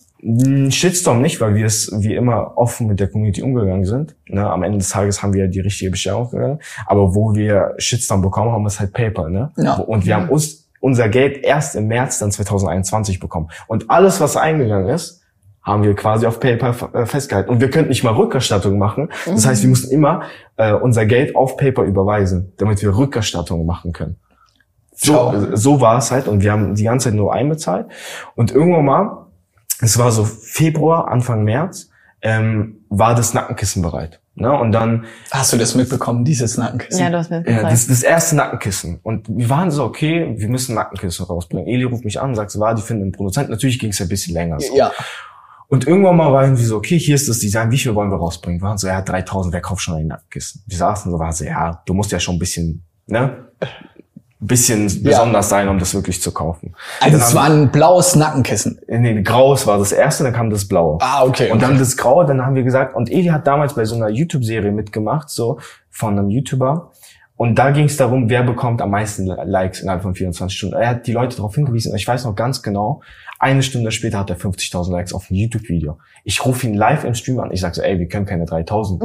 B: Shitstorm nicht, weil wir es wie immer offen mit der Community umgegangen sind. Ne, am Ende des Tages haben wir die richtige Bestellung gegangen. Aber wo wir Shitstorm bekommen haben, ist halt PayPal. Ne?
A: Ja.
B: Und wir haben uns unser Geld erst im März dann zwanzig einundzwanzig bekommen. Und alles, was eingegangen ist, haben wir quasi auf PayPal festgehalten. Und wir könnten nicht mal Rückerstattung machen. Das heißt, wir mussten immer äh, unser Geld auf PayPal überweisen, damit wir Rückerstattung machen können. So, so war es halt. Und wir haben die ganze Zeit nur einbezahlt. Und irgendwann mal, es war so Februar, Anfang März, ähm, war das Nackenkissen bereit. Ne? Und dann
A: hast du das mitbekommen, dieses Nackenkissen?
D: Ja, du hast mitbekommen.
B: Ja, das, das erste Nackenkissen. Und wir waren so, okay, wir müssen Nackenkissen rausbringen. Eli ruft mich an und sagt so, war, die finden einen Produzenten. Natürlich ging es ja ein bisschen länger. So.
A: Ja.
B: Und irgendwann mal war irgendwie so, okay, hier ist das Design, wie viel wollen wir rausbringen? Wir waren so, ja, dreitausend, wer kauft schon ein Nackenkissen? Wir saßen so, war so, ja, du musst ja schon ein bisschen, ne, bisschen ja. besonders sein, um das wirklich zu kaufen.
A: Also es war ein blaues Nackenkissen?
B: Nee, graues war das erste, dann kam das blaue.
A: Ah, okay.
B: Und
A: okay.
B: dann das graue, dann haben wir gesagt, und Eli hat damals bei so einer YouTube-Serie mitgemacht, so, von einem YouTuber. Und da ging es darum, wer bekommt am meisten Likes innerhalb von vierundzwanzig Stunden. Er hat die Leute darauf hingewiesen, ich weiß noch ganz genau, eine Stunde später hat er fünfzigtausend Likes auf ein YouTube-Video. Ich rufe ihn live im Stream an. Ich sage so, ey, wir können keine dreitausend.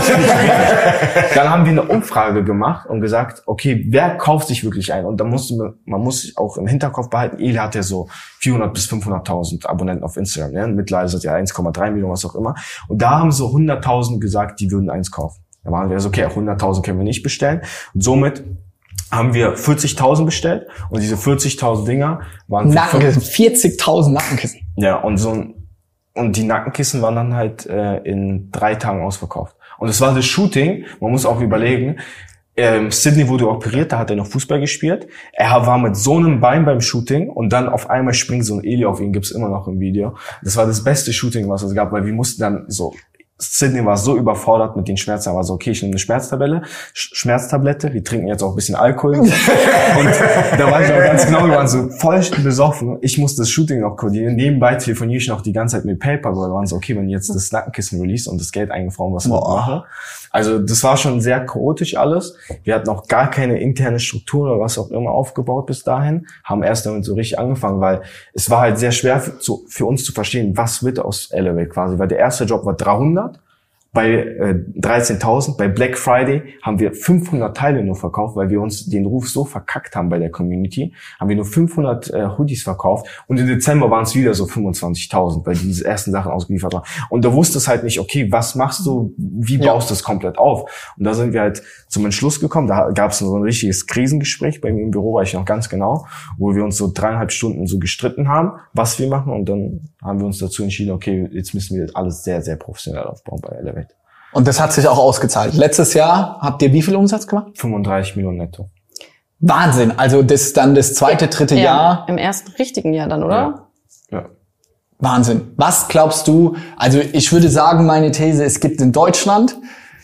B: Dann haben wir eine Umfrage gemacht und gesagt, okay, wer kauft sich wirklich ein? Und da musste man, man muss sich auch im Hinterkopf behalten, Eli hat ja so vierhundert bis fünfhunderttausend Abonnenten auf Instagram. Ne? Mittlerweile ist das ja eins Komma drei Millionen, was auch immer. Und da haben so hunderttausend gesagt, die würden eins kaufen. Da waren wir so, okay, hunderttausend können wir nicht bestellen. Und somit haben wir vierzigtausend bestellt. Und diese vierzigtausend Dinger waren...
A: Nackenkissen, vierzigtausend Nackenkissen.
B: Ja, und so ein, und die Nackenkissen waren dann halt äh, in drei Tagen ausverkauft. Und es war das Shooting, man muss auch überlegen, ähm, Sydney wurde operiert, da hat er noch Fußball gespielt. Er war mit so einem Bein beim Shooting und dann auf einmal springt so ein Eli auf ihn, gibt's immer noch im Video. Das war das beste Shooting, was es gab, weil wir mussten dann so... Sydney war so überfordert mit den Schmerzen, er war so, okay, ich nehme eine Schmerztablette, Sch- Schmerztablette, wir trinken jetzt auch ein bisschen Alkohol. Und da war ich auch ganz genau, wir waren so voll besoffen. Ich musste das Shooting noch koordinieren. Nebenbei telefoniere ich noch die ganze Zeit mit PayPal, weil wir waren so, okay, wenn jetzt das Nackenkissen release und das Geld eingefroren, was wir machen. Also das war schon sehr chaotisch alles. Wir hatten auch gar keine interne Struktur oder was auch immer aufgebaut bis dahin, haben erst damit so richtig angefangen, weil es war halt sehr schwer für, zu, für uns zu verstehen, was wird aus Elevate quasi, weil der erste Job war dreihundert. Bei äh, dreizehntausend, bei Black Friday haben wir fünfhundert Teile nur verkauft, weil wir uns den Ruf so verkackt haben bei der Community, haben wir nur fünfhundert äh, Hoodies verkauft und im Dezember waren es wieder so fünfundzwanzigtausend, weil diese ersten Sachen ausgeliefert waren. Und da wusstest halt nicht, okay, was machst du, wie baust du ja. das komplett auf? Und da sind wir halt zum Entschluss gekommen, da gab es so ein richtiges Krisengespräch bei mir im Büro, war ich noch ganz genau, wo wir uns so dreieinhalb Stunden so gestritten haben, was wir machen und dann haben wir uns dazu entschieden, okay, jetzt müssen wir alles sehr, sehr professionell aufbauen bei Elevate.
A: Und das hat sich auch ausgezahlt. Letztes Jahr habt ihr wie viel Umsatz gemacht?
B: fünfunddreißig Millionen netto.
A: Wahnsinn. Also das ist dann das zweite, dritte
D: ja,
A: Jahr.
D: Im ersten richtigen Jahr dann, oder?
B: Ja. ja.
A: Wahnsinn. Was glaubst du? Also ich würde sagen, meine These, es gibt in Deutschland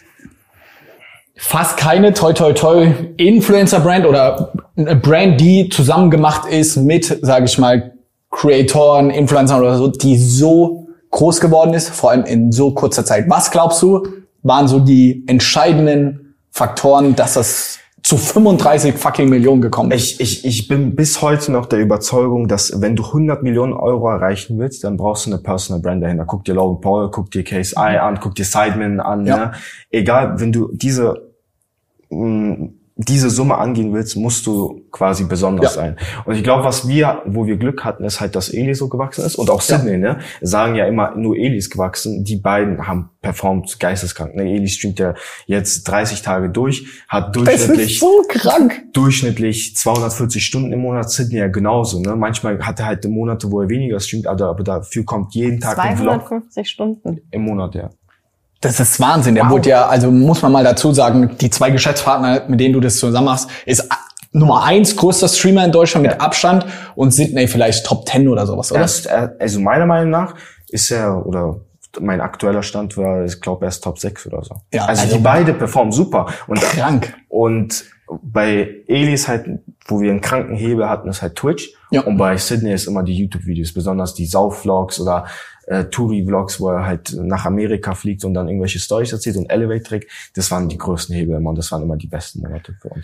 A: fast keine toi toi toi Influencer-Brand oder eine Brand, die zusammengemacht ist mit, sage ich mal, Creatoren, Influencern oder so, die so groß geworden ist, vor allem in so kurzer Zeit. Was glaubst du, waren so die entscheidenden Faktoren, dass das zu fünfunddreißig fucking Millionen gekommen ist?
B: Ich, ich, ich bin bis heute noch der Überzeugung, dass wenn du hundert Millionen Euro erreichen willst, dann brauchst du eine Personal Brand dahinter. Guck dir Logan Paul, guck dir K S I an, guck dir Sidemen an. Ja. Ne? Egal, wenn du diese mh, diese Summe angehen willst, musst du quasi besonders ja. sein. Und ich glaube, was wir, wo wir Glück hatten, ist halt, dass Eli so gewachsen ist und auch Sydney, ja. ne? Sagen ja immer, nur Eli ist gewachsen. Die beiden haben performt geisteskrank. Ne? Eli streamt ja jetzt dreißig Tage durch, hat durchschnittlich,
A: das ist so krank.
B: durchschnittlich zweihundertvierzig Stunden im Monat. Sydney ja genauso, ne? Manchmal hat er halt Monate, wo er weniger streamt, aber, aber dafür kommt jeden Tag ein Vlog.
D: zweihundertfünfzig Stunden.
B: Im Monat, ja.
A: Das ist Wahnsinn. Der wow. wurde ja, also muss man mal dazu sagen, die zwei Geschäftspartner, mit denen du das zusammen machst, ist Nummer eins größter Streamer in Deutschland mit ja. Abstand und Sydney vielleicht Top Ten oder sowas, oder?
B: Erst, also meiner Meinung nach ist er, oder mein aktueller Stand war, ich glaube, er ist Top sechs oder so. Ja, also, also die beide performen super. Und
A: krank.
B: Und bei Eli ist halt, wo wir einen kranken Hebel hatten, ist halt Twitch. Ja. Und bei Sydney ist immer die YouTube-Videos, besonders die Sauf-Vlogs oder äh, Touri-Vlogs, wo er halt nach Amerika fliegt und dann irgendwelche Storys erzählt und Elevate trägt. Das waren die größten Hebel immer und das waren immer die besten Monate für uns.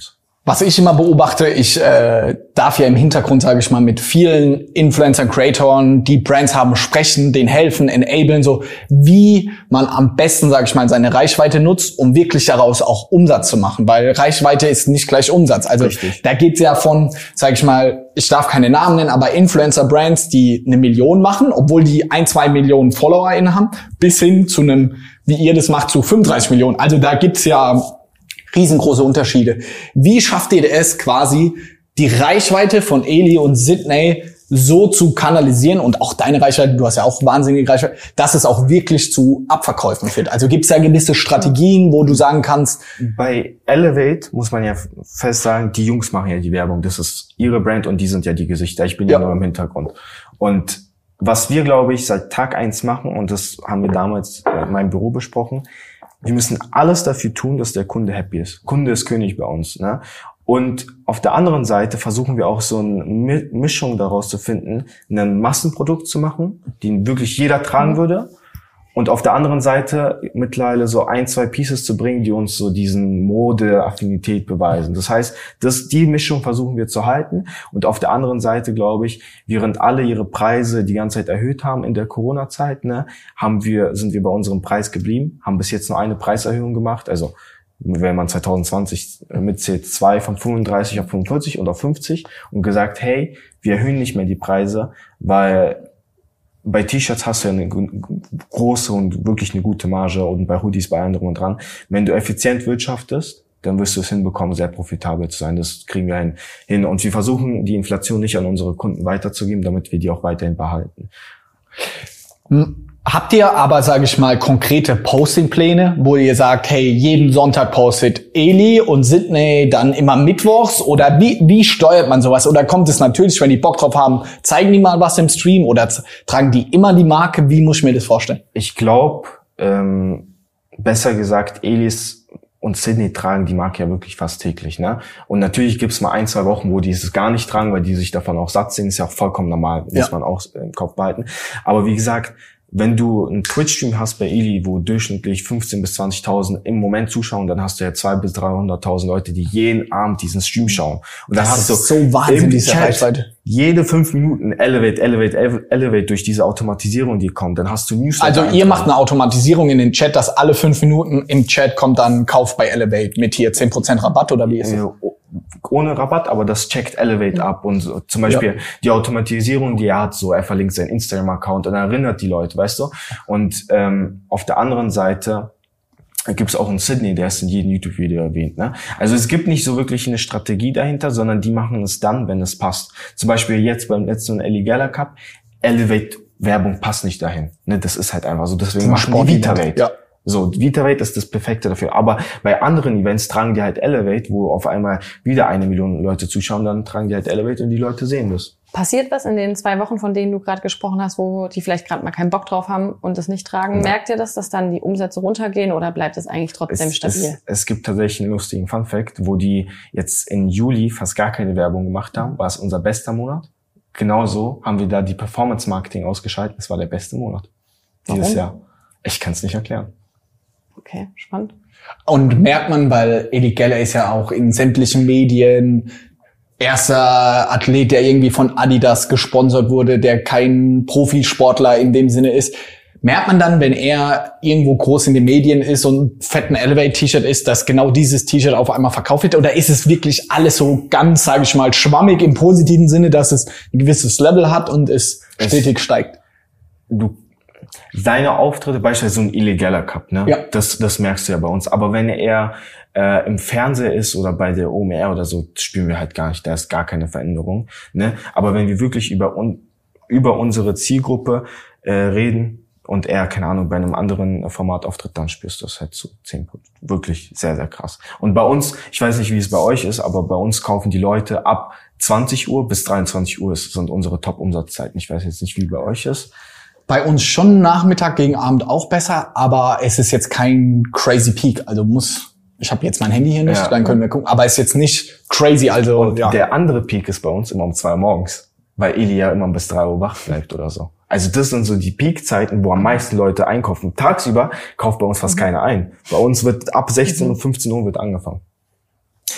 A: Was ich immer beobachte, ich äh, darf ja im Hintergrund, sage ich mal, mit vielen Influencern, Creatoren, die Brands haben, sprechen, denen helfen, enablen, so wie man am besten, sage ich mal, seine Reichweite nutzt, um wirklich daraus auch Umsatz zu machen, weil Reichweite ist nicht gleich Umsatz. Also Richtig. Da geht's ja von, sage ich mal, ich darf keine Namen nennen, aber Influencer-Brands, die eine Million machen, obwohl die ein, zwei Millionen FollowerInnen haben, bis hin zu einem, wie ihr das macht, zu fünfunddreißig Millionen. Also da gibt's ja riesengroße Unterschiede. Wie schafft ihr es quasi, die Reichweite von Eli und Sydney so zu kanalisieren und auch deine Reichweite, du hast ja auch wahnsinnige Reichweite, dass es auch wirklich zu Abverkäufen führt? Also gibt es da gewisse Strategien, wo du sagen kannst?
B: Bei Elevate muss man ja fest sagen, die Jungs machen ja die Werbung. Das ist ihre Brand und die sind ja die Gesichter. Ich bin ja, ja nur im Hintergrund. Und was wir, glaube ich, seit Tag eins machen, und das haben wir damals in meinem Büro besprochen, wir müssen alles dafür tun, dass der Kunde happy ist. Kunde ist König bei uns, ne? Und auf der anderen Seite versuchen wir auch so eine Mischung daraus zu finden, ein Massenprodukt zu machen, den wirklich jeder tragen würde. Und auf der anderen Seite mittlerweile so ein, zwei Pieces zu bringen, die uns so diesen Mode-Affinität beweisen. Das heißt, das, die Mischung versuchen wir zu halten. Und auf der anderen Seite, glaube ich, während alle ihre Preise die ganze Zeit erhöht haben in der Corona-Zeit, ne, haben wir, sind wir bei unserem Preis geblieben, haben bis jetzt nur eine Preiserhöhung gemacht. Also, wenn man zwanzig zwanzig mitzählt, zwei von fünfunddreißig auf fünfundvierzig und auf fünfzig und gesagt, hey, wir erhöhen nicht mehr die Preise, weil bei T-Shirts hast du ja eine große und wirklich eine gute Marge und bei Hoodies bei allem drum und dran. Wenn du effizient wirtschaftest, dann wirst du es hinbekommen, sehr profitabel zu sein. Das kriegen wir hin. Und wir versuchen, die Inflation nicht an unsere Kunden weiterzugeben, damit wir die auch weiterhin behalten.
A: Habt ihr aber, sage ich mal, konkrete Posting-Pläne, wo ihr sagt, hey, jeden Sonntag postet Eli und Sydney dann immer mittwochs? Oder wie, wie steuert man sowas? Oder kommt es natürlich, wenn die Bock drauf haben, zeigen die mal was im Stream oder tragen die immer die Marke? Wie muss ich mir das vorstellen?
B: Ich glaube, ähm, besser gesagt, Elis und Sydney tragen die Marke ja wirklich fast täglich, ne? Und natürlich gibt's mal ein, zwei Wochen, wo die es gar nicht tragen, weil die sich davon auch satt sehen. Ist ja auch vollkommen normal, muss ja. man auch im Kopf behalten. Aber wie gesagt, wenn du einen Twitch-Stream hast bei Eli, wo durchschnittlich fünfzehntausend bis zwanzigtausend im Moment zuschauen, dann hast du ja zweihunderttausend bis dreihunderttausend Leute, die jeden Abend diesen Stream schauen. Und dann
A: das
B: hast
A: ist
B: du
A: so wahnsinnig, diese Reichweite.
B: Jede fünf Minuten Elevate, Elevate, Elevate durch diese Automatisierung, die kommt. Dann hast du Newsletter.
A: Also ihr macht eine Automatisierung in den Chat, dass alle fünf Minuten im Chat kommt dann Kauf bei Elevate mit hier zehn Prozent Rabatt oder wie ist es?
B: Ohne Rabatt, aber das checkt Elevate ab und so, zum Beispiel ja. die Automatisierung, die er hat, so er verlinkt seinen Instagram-Account und erinnert die Leute, weißt du? Und ähm, auf der anderen Seite gibt es auch einen Sydney, der ist in jedem YouTube-Video erwähnt, ne? Also es gibt nicht so wirklich eine Strategie dahinter, sondern die machen es dann, wenn es passt. Zum Beispiel jetzt beim letzten Ellie Gala Cup, Elevate-Werbung passt nicht dahin, ne? Das ist halt einfach so, deswegen machen die VitaVate. Ja. So, VitaVate ist das Perfekte dafür. Aber bei anderen Events tragen die halt Elevate, wo auf einmal wieder eine Million Leute zuschauen, dann tragen die halt Elevate und die Leute sehen das.
D: Passiert was in den zwei Wochen, von denen du gerade gesprochen hast, wo die vielleicht gerade mal keinen Bock drauf haben und das nicht tragen? Ja. Merkt ihr das, dass dann die Umsätze runtergehen oder bleibt es eigentlich trotzdem es, stabil?
B: Es, es gibt tatsächlich einen lustigen Funfact, wo die jetzt im Juli fast gar keine Werbung gemacht haben. War es unser bester Monat? Genauso haben wir da die Performance-Marketing ausgeschaltet. Es war der beste Monat dieses Warum? Jahr. Ich kann es nicht erklären.
D: Okay, spannend.
A: Und merkt man, weil Eli Geller ist ja auch in sämtlichen Medien erster Athlet, der irgendwie von Adidas gesponsert wurde, der kein Profisportler in dem Sinne ist. Merkt man dann, wenn er irgendwo groß in den Medien ist und ein fetten Elevate-T-Shirt ist, dass genau dieses T-Shirt auf einmal verkauft wird? Oder ist es wirklich alles so ganz, sage ich mal, schwammig im positiven Sinne, dass es ein gewisses Level hat und es, es stetig steigt?
B: Du Seine Auftritte, beispielsweise so ein illegaler Cup, ne? Ja. Das, das merkst du ja bei uns. Aber wenn er äh, im Fernseher ist oder bei der O M R oder so, spielen wir halt gar nicht. Da ist gar keine Veränderung, ne? Aber wenn wir wirklich über un, über unsere Zielgruppe äh, reden und er, keine Ahnung, bei einem anderen Format auftritt, dann spürst du das halt zu zehn Prozent. Wirklich sehr, sehr krass. Und bei uns, ich weiß nicht, wie es bei euch ist, aber bei uns kaufen die Leute ab zwanzig Uhr bis dreiundzwanzig Uhr sind unsere Top-Umsatzzeiten. Ich weiß jetzt nicht, wie bei euch ist.
A: Bei uns schon Nachmittag gegen Abend auch besser, aber es ist jetzt kein crazy Peak. Also muss, ich habe jetzt mein Handy hier nicht, ja, dann können wir gucken. Aber es ist jetzt nicht crazy. Also
B: und ja. Der andere Peak ist bei uns immer um zwei Uhr morgens, weil Eli ja immer bis drei Uhr wach bleibt oder so. Also das sind so die Peak-Zeiten, wo am meisten Leute einkaufen. Tagsüber kauft bei uns fast mhm. keiner ein. Bei uns wird ab sechzehn und fünfzehn Uhr wird angefangen.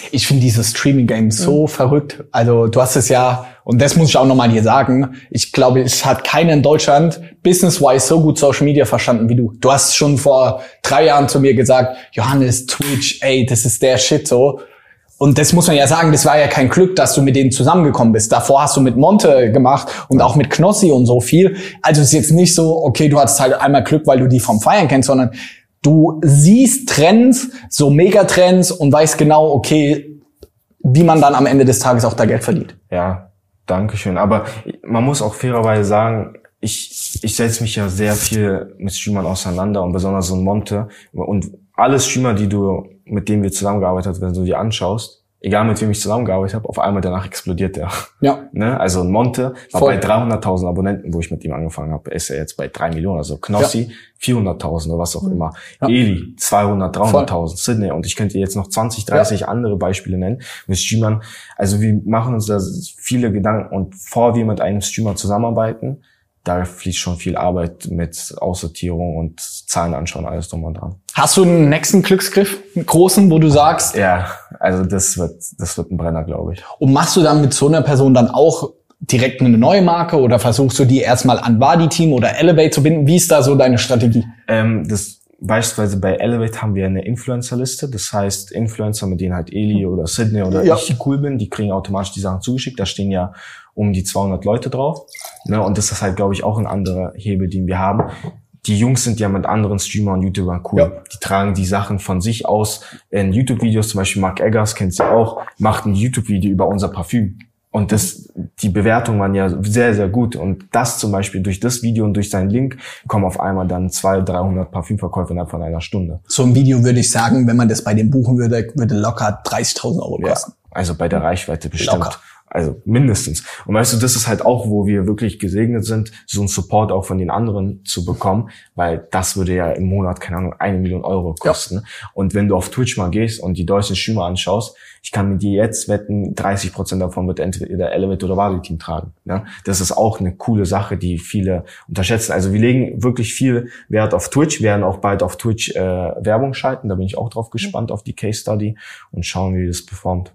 A: Ich finde dieses Streaming-Game so mhm. verrückt. Also du hast es ja, und das muss ich auch nochmal hier sagen, ich glaube, es hat keiner in Deutschland business-wise so gut Social Media verstanden wie du. Du hast schon vor drei Jahren zu mir gesagt, Johannes, Twitch, ey, das ist der Shit so. Und das muss man ja sagen, das war ja kein Glück, dass du mit denen zusammengekommen bist. Davor hast du mit Monte gemacht und auch mit Knossi und so viel. Also es ist jetzt nicht so, okay, du hattest halt einmal Glück, weil du die vom Feiern kennst, sondern du siehst Trends, so Megatrends und weißt genau, okay, wie man dann am Ende des Tages auch da Geld verdient.
B: Ja, danke schön. Aber man muss auch fairerweise sagen, ich ich setze mich ja sehr viel mit Streamern auseinander und besonders so ein Monte. Und alle Streamer, die du, mit denen wir zusammengearbeitet haben, wenn du die anschaust, egal mit wem ich zusammengearbeitet habe, auf einmal danach explodiert der.
A: Ja.
B: Ne? Also ein Monte war
A: Voll.
B: bei dreihunderttausend Abonnenten, wo ich mit ihm angefangen habe, ist er jetzt bei drei Millionen. Also Knossi ja. vierhunderttausend oder was auch immer. Ja. Eli zweihundert, dreihunderttausend. Sydney. Und ich könnte jetzt noch zwanzig, dreißig ja. andere Beispiele nennen mit Streamern. Also wir machen uns da viele Gedanken. Und bevor wir mit einem Streamer zusammenarbeiten, da fließt schon viel Arbeit mit Aussortierung und Zahlen anschauen, alles drum und dran.
A: Hast du einen nächsten Glücksgriff, einen großen, wo du sagst?
B: Ja, also das wird, das wird ein Brenner, glaube ich.
A: Und machst du dann mit so einer Person dann auch direkt eine neue Marke oder versuchst du die erstmal an Vadi-Team oder Elevate zu binden? Wie ist da so deine Strategie?
B: Ähm, das Beispielsweise bei Elevate haben wir eine Influencer-Liste. Das heißt, Influencer, mit denen halt Eli oder Sydney oder ja. ich cool bin, die kriegen automatisch die Sachen zugeschickt. Da stehen ja um die zweihundert Leute drauf. Ne? Und das ist halt, glaube ich, auch ein anderer Hebel, den wir haben. Die Jungs sind ja mit anderen Streamern und YouTubern cool. Ja. Die tragen die Sachen von sich aus in YouTube-Videos. Zum Beispiel Mark Eggers, kennt ihr auch, macht ein YouTube-Video über unser Parfüm. Und das, die Bewertungen waren ja sehr, sehr gut. Und das zum Beispiel durch das Video und durch seinen Link kommen auf einmal dann zweihundert, dreihundert Parfümverkäufe innerhalb von einer Stunde.
A: So ein Video würde ich sagen, wenn man das bei dem buchen würde, würde locker dreißigtausend Euro kosten.
B: Ja, also bei der Reichweite bestimmt.
A: Locker.
B: Also mindestens. Und weißt du, das ist halt auch, wo wir wirklich gesegnet sind, so einen Support auch von den anderen zu bekommen, weil das würde ja im Monat, keine Ahnung, eine Million Euro kosten. Ja. Und wenn du auf Twitch mal gehst und die deutschen Streamer anschaust, ich kann mit dir jetzt wetten, dreißig Prozent davon wird entweder Elevate oder Vadi-Team tragen. Ja? Das ist auch eine coole Sache, die viele unterschätzen. Also wir legen wirklich viel Wert auf Twitch, werden auch bald auf Twitch äh, Werbung schalten. Da bin ich auch drauf gespannt, auf die Case Study und schauen, wie das performt.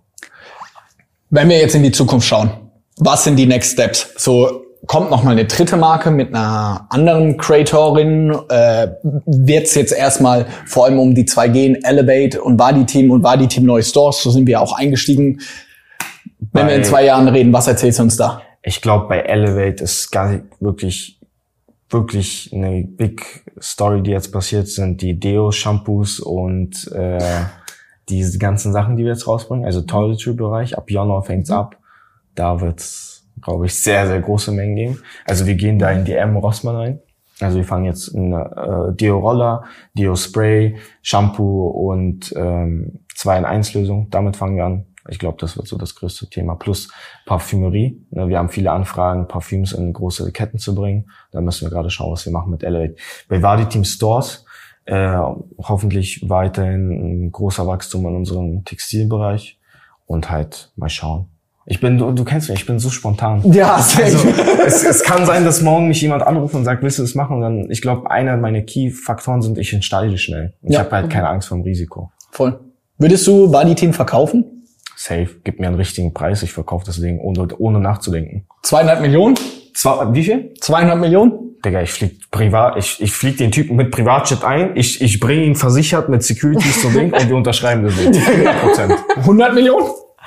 A: Wenn wir jetzt in die Zukunft schauen, was sind die Next Steps? So, kommt noch mal eine dritte Marke mit einer anderen Creatorin? Äh, wird es jetzt erstmal vor allem um die zwei gehen, Elevate und Vadi-Team und Vadi-Team neue Stores? So sind wir auch eingestiegen. Wenn bei, wir in zwei Jahren reden, was erzählst du uns da?
B: Ich glaube, bei Elevate ist gar nicht wirklich, wirklich eine Big Story, die jetzt passiert sind. Die Deo-Shampoos und äh, diese ganzen Sachen, die wir jetzt rausbringen, also Toiletry-Bereich, ab Januar fängt's ab. Da wird's, glaube ich, sehr, sehr große Mengen geben. Also wir gehen da in die M. Rossmann rein. Also wir fangen jetzt in äh, Deo-Roller, Deo-Spray, Shampoo und ähm, zwei in eins Lösung. Damit fangen wir an. Ich glaube, das wird so das größte Thema. Plus Parfümerie. Wir haben viele Anfragen, Parfüms in große Ketten zu bringen. Da müssen wir gerade schauen, was wir machen mit Elevate. Bei Vadi-Team Stores Äh, hoffentlich weiterhin ein großer Wachstum in unserem Textilbereich und halt mal schauen. Ich bin, du, du kennst mich, ich bin so spontan.
A: Ja, sehr
B: also, es, es kann sein, dass morgen mich jemand anruft und sagt, willst du das machen? Und dann, ich glaube, einer meiner Key-Faktoren sind, ich entscheide schnell. Und ja. Ich habe halt keine Angst vor dem Risiko.
A: Voll. Würdest du Vadi-Team verkaufen?
B: Safe. Gib mir einen richtigen Preis, ich verkaufe das Ding ohne, ohne nachzudenken.
A: zweihundert Millionen?
B: Zwei, wie viel?
A: zweihundert Millionen?
B: Digga, ich flieg privat, ich, ich flieg den Typen mit Privatjet ein, ich, ich bringe ihn versichert mit Securities zum Ding und wir unterschreiben das Ding. hundert Prozent.
A: hundert Millionen?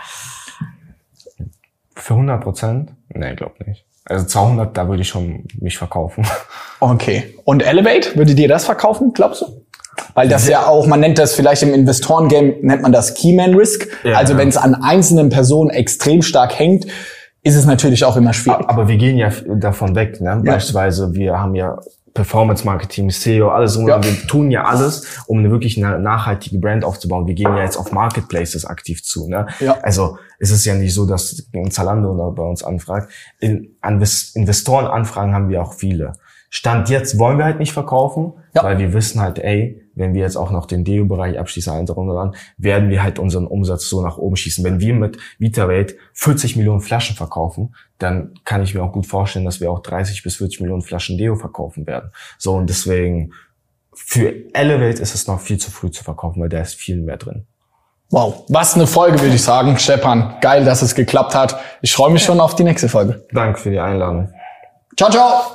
B: Für hundert Prozent? Nee, glaub nicht. Also zweihundert, da würde ich schon mich verkaufen.
A: Okay. Und Elevate, würdet ihr das verkaufen, glaubst du? Weil das ja auch, man nennt das vielleicht im Investorengame, nennt man das Keyman Risk. Ja, also ja. Wenn es an einzelnen Personen extrem stark hängt, ist es natürlich auch immer schwierig.
B: Aber wir gehen ja davon weg, ne? Ja. Beispielsweise, wir haben ja Performance-Marketing, S E O, alles. Ja. Wir tun ja alles, um eine wirklich eine nachhaltige Brand aufzubauen. Wir gehen ja jetzt auf Marketplaces aktiv zu, ne? Ja. Also, es ist ja nicht so, dass ein Zalando bei uns anfragt. In Investorenanfragen haben wir auch viele. Stand jetzt wollen wir halt nicht verkaufen, ja. weil wir wissen halt, ey, wenn wir jetzt auch noch den Deo-Bereich abschließen, dann werden wir halt unseren Umsatz so nach oben schießen. Wenn wir mit VitaRate vierzig Millionen Flaschen verkaufen, dann kann ich mir auch gut vorstellen, dass wir auch dreißig bis vierzig Millionen Flaschen Deo verkaufen werden. So, und deswegen, für Elevate ist es noch viel zu früh zu verkaufen, weil da ist viel mehr drin.
A: Wow, was eine Folge, würde ich sagen. Stefan, geil, dass es geklappt hat. Ich freue mich schon auf die nächste Folge.
B: Danke für die Einladung.
A: Ciao, ciao.